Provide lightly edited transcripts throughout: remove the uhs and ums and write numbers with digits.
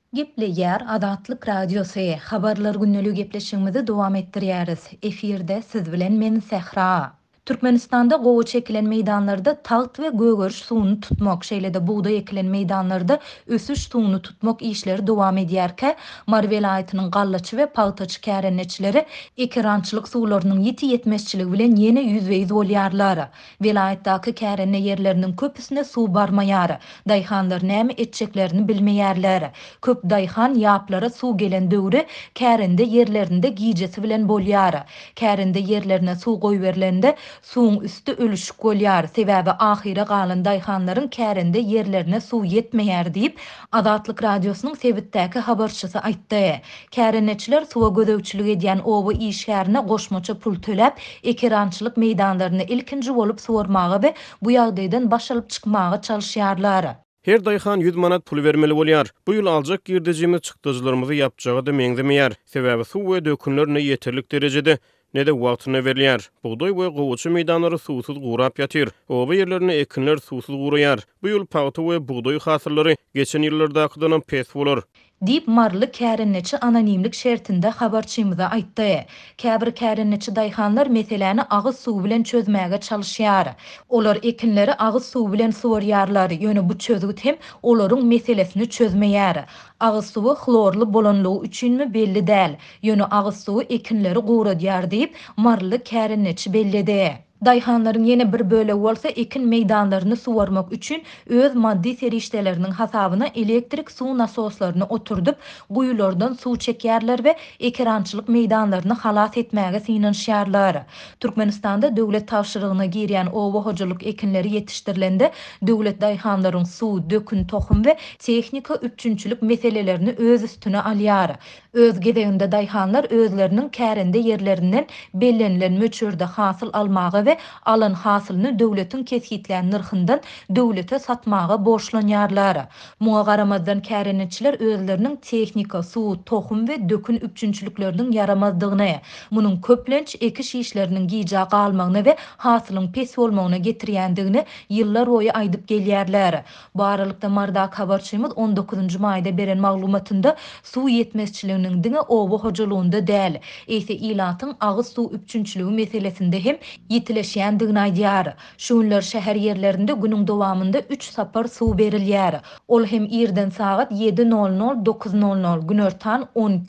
Gepleýär Adatlyk radiosu habarlar günnäli gepleşigimizi dowam etdirýäris. Efirde siz bilen men Sähra. Türkmenistanda gowy çekilen meýdanlarda taht we gögörüş suwuny tutmak şeýle-de buğday ekilen meýdanlarda ösüş suwuny tutmak işleri dowam edýärkä, Mar welaýatynyň gallaçy we paltaçy kärenneçileri ekirançylyk suwlarynyň ýeti-ýetmezçiligi bilen ýene ýüzbeýiz bolýarlar. Welaýatdaky kärenne ýerleriniň köpüsine suw barmaýar. Daýhanlar näme etjeklerini bilmeýärler. Köp daýhan ýaplara suw gelen döwri kärende ýerlerinde gijesi bilen bolýar. Kärende ýerlerine suw goýberlende suwun üstü ölüşük bolýar. Sebäbi ahyra galan daýhanlaryň kärende ýerlerine suw ýetmeýär diýip Adatlyk radiosynyň Sebitdäki habarçysy aýtdy. Kärenneçiler suwa gödäwçilik edýän owa işgärine goşmaça pul töläp, ekirançylyk meýdanlaryny ilkinji bolup suwarmagy we bu ýagdaýdan baş alyp çykmagy çalyşýarlar. Her daýhan 100 manat pul vermeli bolýar. Bu ýyl aljak girdejimiz çykdyjlarymyzy ýapjagy da meňzemeýär. Sebäbi suw we dökünler ne ýeterlik derejede ne de wagtyna berilýär. Buğday we gowuçy meýdanlary suwsuz gurap ýatyr. Oba ýerlerine ekinler suwsuz guraýar. Bu ýyl paýta we buğday hasyrlary geçen ýyllardakydan pes bolar. Dip marly kärenneçi anonimlik şertinde habarçymyza aýtdy. Käbir kärenneçi daýhanlar meseleni agyz suw bilen çözmäge çalyşýar. Olar ekinleri agyz suw bilen suwarýarlar. Ýöne bu çözgüt hem olaryň meselesini çözmeýär. Agyz suwy chlorly bolanlygy üçinmi belli däl. Ýöne agyz suwy ekinleri guradýar diýip marly kärenneçi bellidi. Daýhanlaryň ýene bir böle bolsa ekin meýdanlaryny suwarmak üçin öz maddi serişdeleriniň hasabyna elektrik suw nasoslaryny oturdup, guýulardan suw çekýärler we ekirançylyk meýdanlaryny halas etmäge synanýarlar. Türkmenistanda döwlet tapşyrygyna girýän owa hojalyk ekinleri ýetişdirilende döwlet daýhanlaryň suw, dökün, tohum we tehnika üçünçilik meselelerini öz üstüne alýar. Öz gedeginde daýhanlar özleriniň kärende ýerlerinden bellenilen möçürde hasyl almagy we alan hasylyny döwletiň kesgitlen nyrhyndan döwlete satmagy borçlanýarlar. Muňa garamazdan kärenneçiler özleriniň tehnika, suw, tohum we dökün üçünçilikleriniň yaramazdygyny, munyň köplenç ekiş işleriniň gija galmagyny we hasylyň pes bolmagyna getirýändigini ýyllar boýy aýdyp gelýärler. Bu aralykda Mardak habarçymyz 19-njy maýda beren maglumatynda suw ýetmezçiliginiň diňe owa hojalygynda däl, ýa-da ilatyň agyz suw üçünçiligi meselesinde hem ýetileşýändigini aýdýar. Şunlar şäher ýerlerinde günüň dowamında 3 sapar suw berilýär. Ol hem irden saat 7:00 9:00, günortan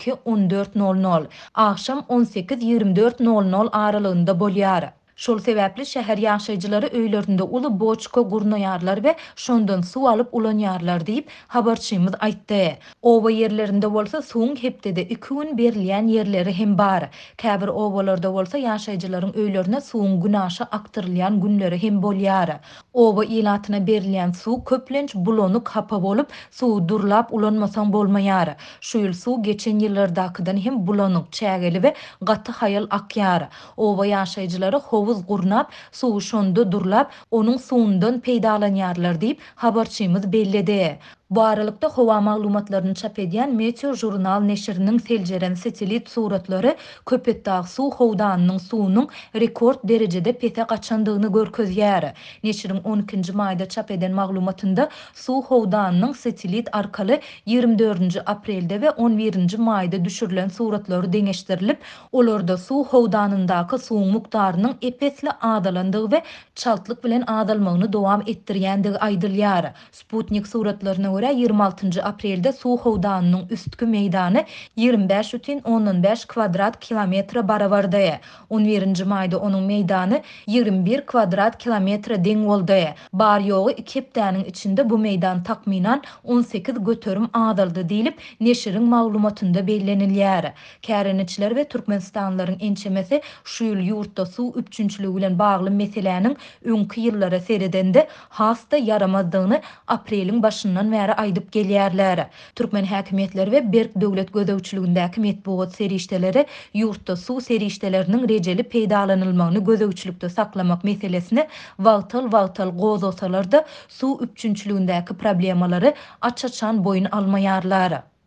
12:14:00, akşam 18:24:00 aralygynda bolýar. Şol sebäpli şäher ýaşaýjylary öýlerinde uly boçka gurnaýarlar we şondan suw alyp ulanýarlar diýip habarçymyz aýtdy. Oba ýerlerinde bolsa suwun hepdede 2 gün berilýän ýerleri hem bar. Käbir obalarda bolsa ýaşaýjylaryň öýlerine suwun günaşy aktyrylýan günleri hem bolýar. Oba ilatyna berilýän suw köplenç bulanyk hapa bolup suw durlap ulanmasaň bolmaýar. Şu ýyl suw geçen ýyllardakydan hem bulanyk, çägeli we gaty hayal akýar. Oba ýaşaýjylary hovuz gurnap, suw şonda durlap, onuň suwundan peýdalanýarlar diýip habarçymyz bellidi. Bu aralykda howa maglumatlaryny çap edýän Meteo jurnal neşriniň seljeren satelit suratlary Köpetdağ suw howdanynyň suwunyň rekord derejede pese gaçandygyny görkezýär. Neşriň 12-nji maýda çap eden maglumatynda suw howdanynyň satelit arkaly 24-nji aprelde we 11-nji maýda düşürilen suratlary deňeşdirilip, olarda suw howdanyndaky suwun mukdarynyň epesli adalandygy we çaltlyk bilen adalmagyny dowam etdirýändigi aýdylýar. Sputnik suratlaryna 26 aprelde suw howdanynyň üstki meýdany 25,5 kvadrat kilometre barabardy. 11-nji maýda onuň meýdany 21 kvadrat kilometre deň boldy. Bar ýogy 2 hepdäniň içinde bu meýdan takminan 18 göterim adaldy diýilip neşriň maglumatynda bellenilýär. Kärenneçiler we türkmenistanlaryň ençemesi şu ýyl ýurtda suw üçünçiligi bilen bagly meseleniň öňki ýyllara seredende hasta yaramazdygyny apreliň başyndan bäri aýdyp gelýärler. Türkmen häkimetleri we Berk döwlet gödäwçiligindäki metbuat serişdeleri ýurtda suw serişdeleriniň rejeli peýdalanylmagyny gödäwçilikde saklamak meselesini wagtal gozasalar da suw üçünçiligindäki problemalary açaçan boyun almaýarlar.